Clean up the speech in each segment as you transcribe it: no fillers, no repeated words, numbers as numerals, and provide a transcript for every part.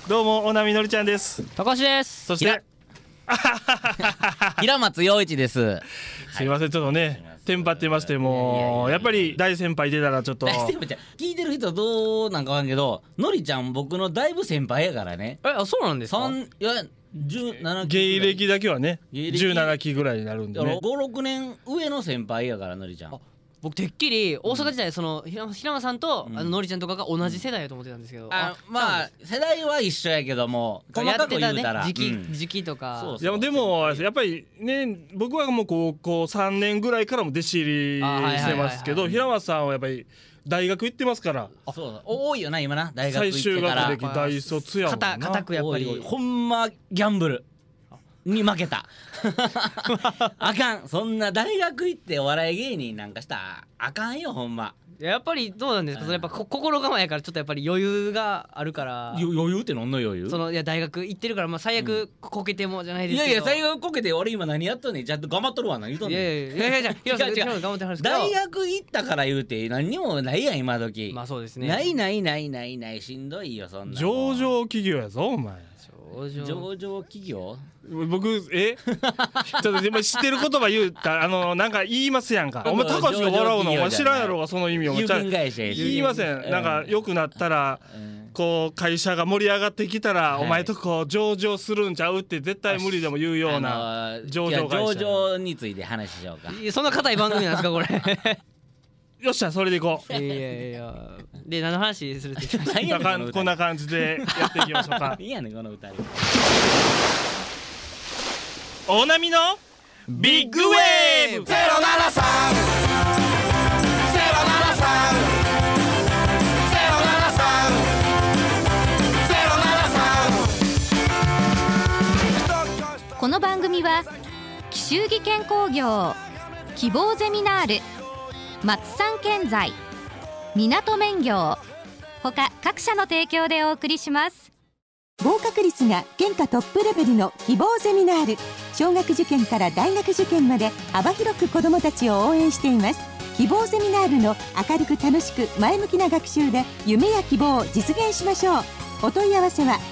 どうも大波のりちゃんです。 高橋です。 そして平松陽一です。 すいません、ちょっとねテンパってまして、もうやっぱり大先輩出たらちょっと大先輩ちゃん聞いてる人どうなんかわかんけど、のりちゃん僕のだいぶ先輩やからね。 あ、そうなんですか。 いや17期芸歴だけはね芸歴 17期ぐらいになるんでね。 5、6年上の先輩やから、のりちゃん。 僕てっきり大阪時代その平間さんとのりちゃんとかが同じ世代だと思ってたんですけど、 まあ世代は一緒やけども、細かく言うたら時期とか。 いやでもやっぱりね、僕はもう高校3年ぐらいからも弟子入りしてますけど、平松さんはやっぱり大学行ってますから。 そう多いよな今な、大学行ってから最終学歴大卒やもんな。 固くやっぱりほんまギャンブルに負けたあかん、そんな大学行ってお笑い芸人なんかしたらあかんよ、ほんま。 やっぱりどうなんですか、それやっぱ心構えやからちょっとやっぱり余裕があるから。 余裕って何の余裕？ いや大学行ってるから、まあ最悪こけてもじゃないですけど。 いやいや、最悪こけて俺今何やっとんねん、ちゃんと頑張っとるわ、何言うとんねん。 いや違う頑張ってはるんですけど、 大学行ったから言うて何にもないやん今時。 まあそうですね。 ないしんどいよ、そんな上場企業やぞお前。 上場企業？ 僕ちょっと今知ってる言葉言うたなんか言いますやんか。お前高橋が笑うのお前知らんやろうが、その意味を。 有限会社言いません。なんか良くなったらこう会社が盛り上がってきたらお前とこう上場するんちゃうって絶対無理でも言うような上場会社。 上場について話しようか。 そんな硬い番組なんですかこれよっしゃ、それでいこう。 いやで何の話するって言って何やねんこんな感じでやっていきましょうか。 いいやねんこの歌。 大波のビッグウェーブ。 この番組は紀州技研工業、希望ゼミナール、松産建材、港麺業他各社の提供でお送りします。 合格率が県下トップレベルの希望ゼミナール。小学受験から大学受験まで幅広く子どもたちを応援しています。希望ゼミナールの明るく楽しく前向きな学習で夢や希望を実現しましょう。お問い合わせは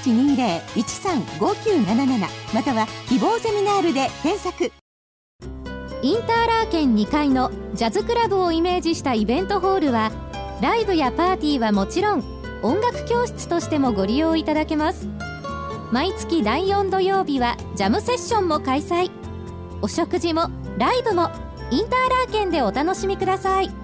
0120-135977 または希望ゼミナールで検索。 インターラーケン2階のジャズクラブをイメージしたイベントホールは、ライブやパーティーはもちろん音楽教室としてもご利用いただけます。毎月第4土曜日はジャムセッションも開催。お食事もライブもインターラーケンでお楽しみください。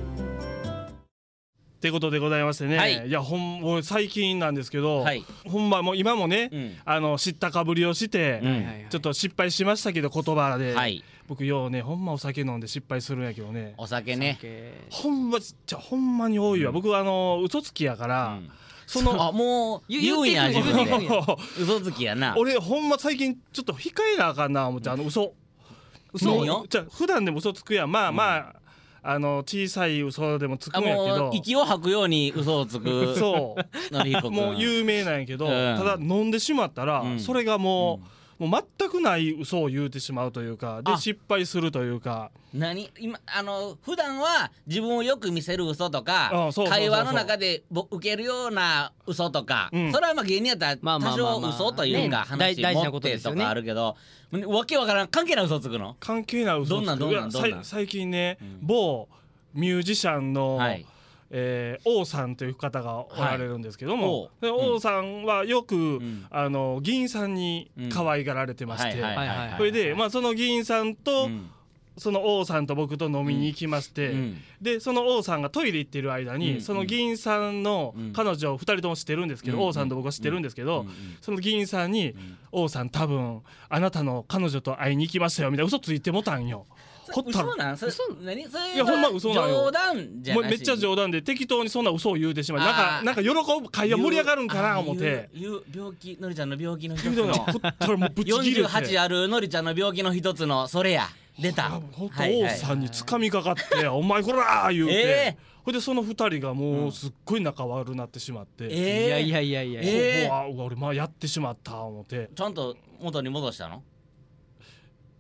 ってことでございましてね、いやもう最近なんですけど、ほんまもう今もね、知ったかぶりをして、ちょっと失敗しましたけど言葉で、僕ようねほんまお酒飲んで失敗するんやけどね。 お酒ね、 ほんまに多いわ。僕嘘つきやから、 もう言うんや、自分で嘘つきやな。 俺ほんま最近ちょっと控えなあかんな思って、嘘よ。 じゃ普段でも嘘つくやん。まあ小さい嘘でもつくんやけど、 息を吐くように嘘をつくそうもう有名なんやけど、ただ飲んでしまったら、それがもう全くない嘘を言うてしまうというかで、失敗するというか。 今普段は自分をよく見せる嘘とか、会話の中で受けるような嘘とか、それはまあ芸人やったら多少嘘というか話持ってとかあるけど、わけわからん関係ない嘘つくの。 関係ない嘘つく。どんなん最近ね、某ミュージシャンの王さんという方がおられるんですけども、王さんはよく議員さんに可愛がられてまして、それでその議員さんとその王さんと僕と飲みに行きまして、でその王さんがトイレ行ってる間に、その議員さんの彼女を2人とも知ってるんですけど、王さんと僕は知ってるんですけど、その議員さんに「王さん多分あなたの彼女と会いに行きましたよ」みたいな嘘ついてもたんよ。 嘘なん？それいやほんま嘘なんよ。 冗談じゃなし。 めっちゃ冗談で適当にそんな嘘を言うてしまう。なんか喜ぶ会話盛り上がるんかな思って。 病気、のりちゃんの病気の一つの48あるのりちゃんの病気の一つのそれや出た。 ほんと王さんに掴みかかって「お前こら!」言うて、ほいでその2人がもうすっごい仲悪なってしまって、 いや俺やってしまった思って。 ちゃんと元に戻したの？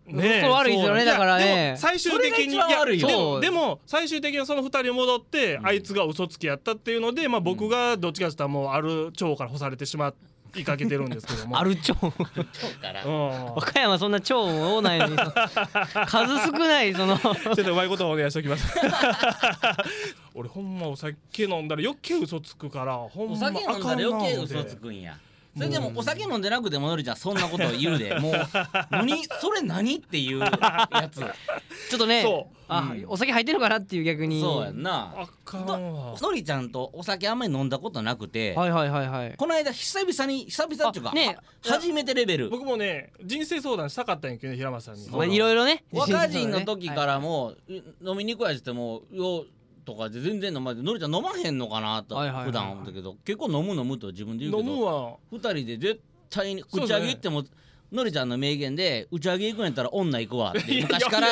ねこれ悪いですよね。だからね最終的にでも最終的にその2人戻って、あいつが嘘つきやったっていうので、僕がどっちかというともうある蝶から干されてしまいかけてるんですけどもある蝶から和歌山そんな蝶多ないのに数少ないそのちょっとうまいことをお願いしておきます俺ほんまお酒飲んだら余計嘘つくからほんまお酒飲んだら余計嘘つくんや。それでもお酒飲んでなくてものりちゃんそんなことを言うでもうそれ何っていうやつちょっとねお酒入ってるかなっていう逆にそうやんな。 あかんわ。 のりちゃんとお酒あんまり飲んだことなくてはい、 この間久々っていうかね初めてレベル。 僕もね人生相談したかったんやけどね平松さんにいろいろね若人の時からも飲みに行くやつってもよとかで全然飲まれてのりちゃん飲まへんのかなと普段思ったけど結構飲むと自分で言うけど2人で絶対に打ち上げ行ってものりちゃんの名言で打ち上げ行くんやったら女行くわって昔から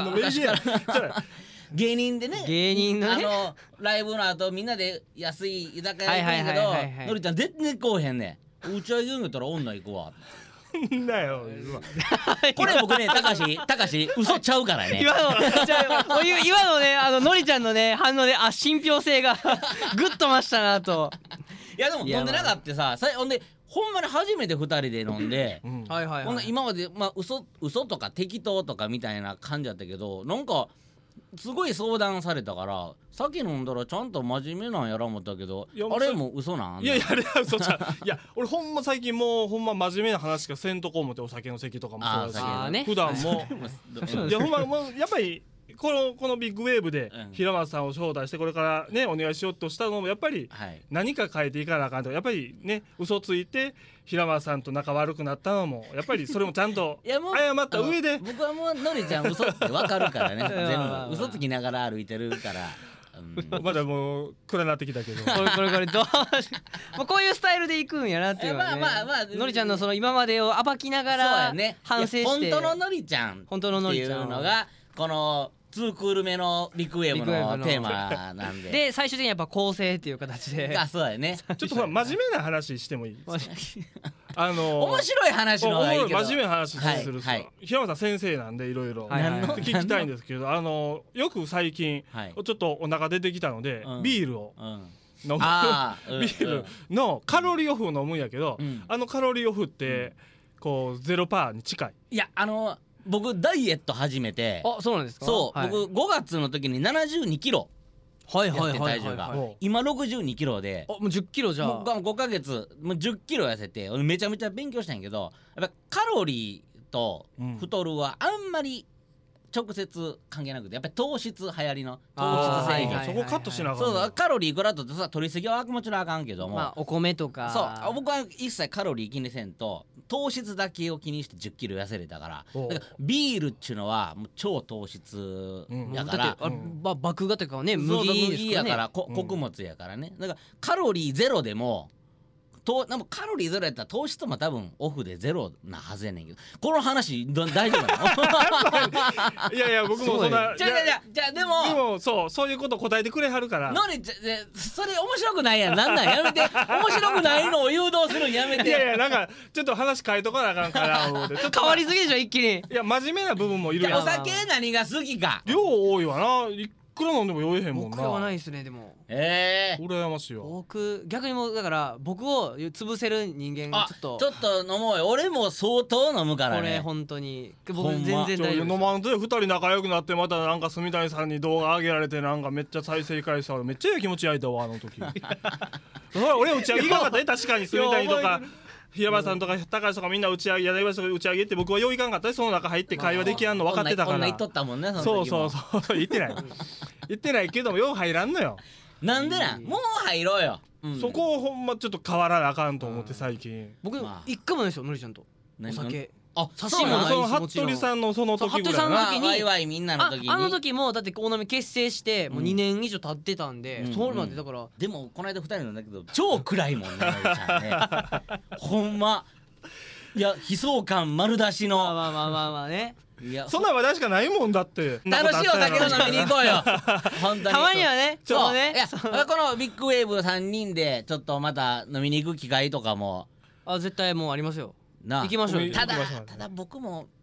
芸人でねライブの後みんなで安い居酒屋行くんやけどのりちゃん全然来おへんねん。打ち上げ行くんやったら女行くわだよこれ僕ねたかし嘘ちゃうからね今のねのりちゃんのね反応で信憑性がグッと増したなと。 いやでも飲んでなかったさほんでほんまに初めて2人で飲んでほんで今まで嘘とか適当とかみたいな感じだったけどなんかすごい相談されたから酒飲んだらちゃんと真面目なんやら思ったけどあれも嘘なん？ いやあれは嘘ちゃういや俺ほんま最近もうほんま真面目な話しかせんとこ思ってお酒の席とかもそうだし普段もいやほんまもうやっぱりこのビッグウェーブで平松さんを招待してこれからねお願いしようとしたのもやっぱり何か変えていかなあかんとかやっぱりね嘘ついて平松さんと仲悪くなったのもやっぱりそれもちゃんと謝った上で僕はもうのりちゃん嘘って分かるからね全部嘘つきながら歩いてるからまだもう暗なってきたけどこれどうもうこういうスタイルでいくんやなっていうのはねのりちゃんのその今までを暴きながら反省して本当ののりちゃんっていうのがこの2クール目のビッグウェーブのテーマなんでで最終的にやっぱ構成っていう形でそうだよねちょっと真面目な話してもいいですか面白い話の方がいいけど真面目な話する平松さん先生なんでいろいろ聞きたいんですけどよく最近ちょっとお腹出てきたのでビールを飲むビールのカロリーオフを飲むんやけどカロリーオフってこう 0% に近い。 いや僕ダイエット始めてそうなんですか。 そう僕5月の時に72キロやって体重が今62キロでもう10キロじゃあ 5ヶ月もう10キロ痩せてめちゃめちゃ勉強したんやけどやっぱカロリーと太るはあんまり直接関係なくてやっぱり糖質流行りの糖質制限そこカットしながらそうカロリーいくらとってさ取りすぎはもちろんあかんけどもお米とかそう僕は一切カロリー気にせんと糖質だけを気にして10キロ痩せれたからビールっちゅうのはもう超糖質やから麦芽というかね麦やから穀物やからねだからカロリーゼロでもカロリーゼロやったら糖質も多分オフでゼロなはずやねんけどこの話大丈夫なの？ いや僕もそんなじゃあでもそういうこと答えてくれはるからそれ面白くないやんなんやめて面白くないのを誘導するんやめていやなんかちょっと話変えとかなあかんから思って変わりすぎでしょ一気に。 いや真面目な部分もいるやん。 お酒何が好きか量多いわないくら飲んでも酔えへんもんな。 僕はないですねでも羨ましいよ。 僕逆にもうだから僕を潰せる人間ちょっと飲もうよ。俺も相当飲むからねこれ本当に僕全然大丈夫です。 飲まんと2人仲良くなってまたなんか住谷さんに動画上げられてなんかめっちゃ再生回数めっちゃ気持ち焼いたわ時俺打ち上げ行かなかったね確かに住谷とか平場さんとか高橋とかみんな打ち上げやりました打ち上げって僕はよういかんかったね。その中入って会話できやんの分かってたから。 女言っとったもんねそう言ってないけどもよう入らんのよ。 なんでなんもう入ろうよ、 そこをほんまちょっと変わらなあかんと思って最近僕一回もないですよのりちゃんとお酒刺しもないし服部さんのその時ぐらいなワイワイみんなの時にあの時もだって大波結成してもう2年以上経ってたんでそうまでだからでもこの間2人なんだけど超暗いもんねのりちゃんねほんまいや悲壮感丸出しのまあねいやそんな話題しかないもんだって楽しいお酒を飲みに行こうよ本当にたまにはねそうねこのビッグウェーブ3人でちょっとまた飲みに行く機会とかも絶対もうありますよ行きましょう。 ただ僕も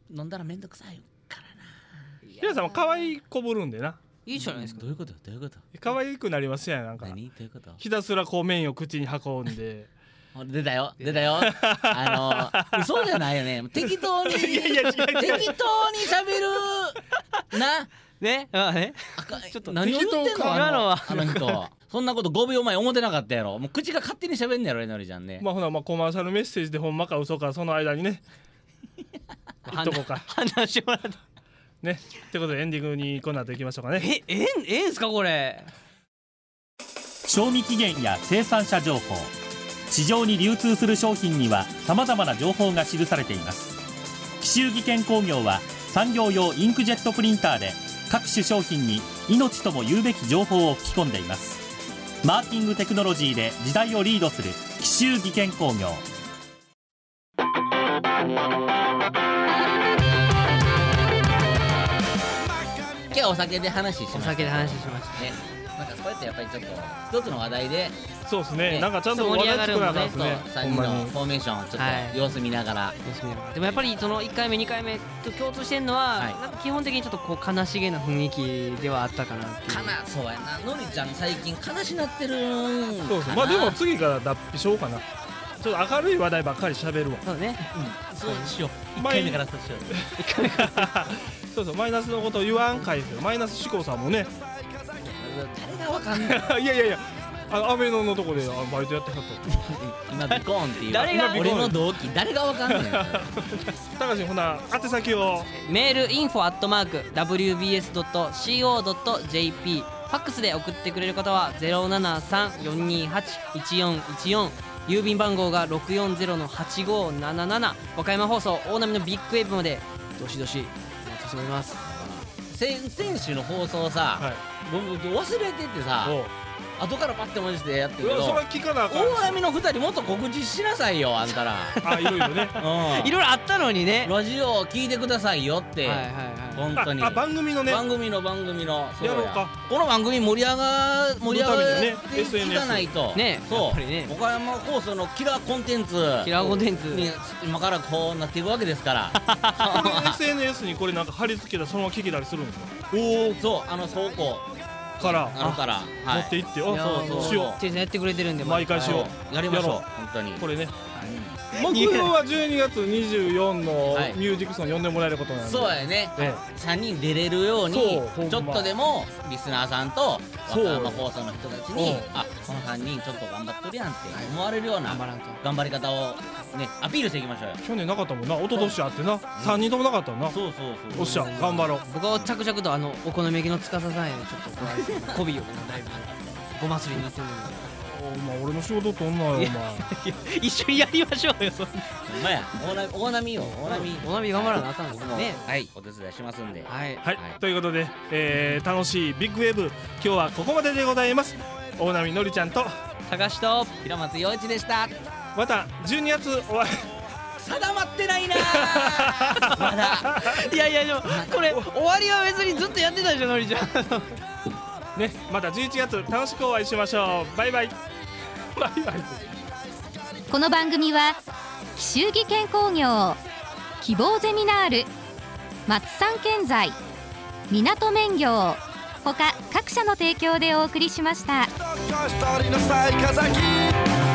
飲んだらめんどくさいからな。 平さんも可愛いこぶるんでな。 いいじゃないですか。 どういうこと可愛くなりますやん。なんか何どういうこと。 ひたすらこう麺を口に運んで出たよ嘘じゃないよね。適当に喋るなね。 ちょっと何を言ってんのあの人そんなこと5秒前思ってなかったやろ。もう口が勝手に喋んねやろえのりちゃんね。 ほなコマーシャルメッセージでほんまか嘘かその間にね言っとこうか判断してもらってね。ってことでエンディングにこの後いきましょうかね。 ええんすかこれ。 賞味期限や生産者情報、市場に流通する商品にはさまざまな情報が記されています。紀州技研工業は産業用インクジェットプリンターで各種商品に命とも言うべき情報を吹き込んでいます。マーキングテクノロジーで時代をリードする紀州技研工業。 今日はお酒で話しました。 お酒で話しましたね。 なんかこうやってやっぱりちょっと一つの話題でそうですね。なんかちゃんと話題作らなかったですね。 3人のフォーメーションちょっと様子見ながら。 でもやっぱりその1回目2回目と共通してるのは、なんか基本的にちょっとこう悲しげな雰囲気ではあったかなっていう。 そうやな。のりちゃん最近悲しなってるんそうそう。まあでも次から脱皮しようかな。ちょっと明るい話題ばっかり喋るわ。 そうね。 そうしよう。1回目からそうしよう。 1回目からそうそう。マイナスのことを言わんかいですよ。マイナス思考さんもね。 誰がわかんない。 いやアベノのとこでバイトやってはった今ビコーンっていう俺の同期誰がわかんない高橋ほな宛先を。 メールinfo@wbs.co.jp ファックスで送ってくれる方は 073-428-1414 郵便番号が 640-8577 和歌山放送大波のビッグウェーブまでどしどしお待ちしております。 先週の放送さ、僕忘れててさ後からパッて思い出してやってるけど、 それ聞かなあかん。 大波の2人もっと告知しなさいよあんたら。 いろいろねいろいろあったのにね。 ラジオ聞いてくださいよって本当に番組のね番組のやろうか。 この番組盛り上がっていかないとね。 そう岡山放送のキラーコンテンツに今からこうなっていくわけですからこれ SNS にこれなんか貼り付けたそのまま聞けたりするんですか。 そう倉庫からあるから持って行ってそうしようやってくれてるんで毎回しようやりましょう本当にこれね。目標は12月24のミュージックソン呼んでもらえることなんで。 そうやね。3人出れるようにちょっとでもリスナーさんと和歌山放送の人たちにこの3人ちょっと頑張っとるやんって思われるような頑張り方をねアピールしていきましょうよ。 去年なかったもんな。一昨年あってな3人ともなかったな。 そうおっしゃ頑張ろう。 僕は着々とお好み焼きの司さんへちょっと媚びをだいぶごますりに行ってるんで。 俺の仕事とんなよお前一緒にやりましょうよ。そんなお前や大波よ大波頑張らなあかんですね。 はいお手伝いしますんで。 はいということで楽しいビッグウェーブ今日はここまででございます。大波のりちゃんと高橋と平松陽一でした。 また12月お会い定まってないなまだいやでもこれ終わりは別にずっとやってたでしょのりちゃんね。また11月楽しくお会いしましょう。バイバイ。 この番組は紀州技研工業希望ゼミナール松産建材港麺業他各社の提供でお送りしました。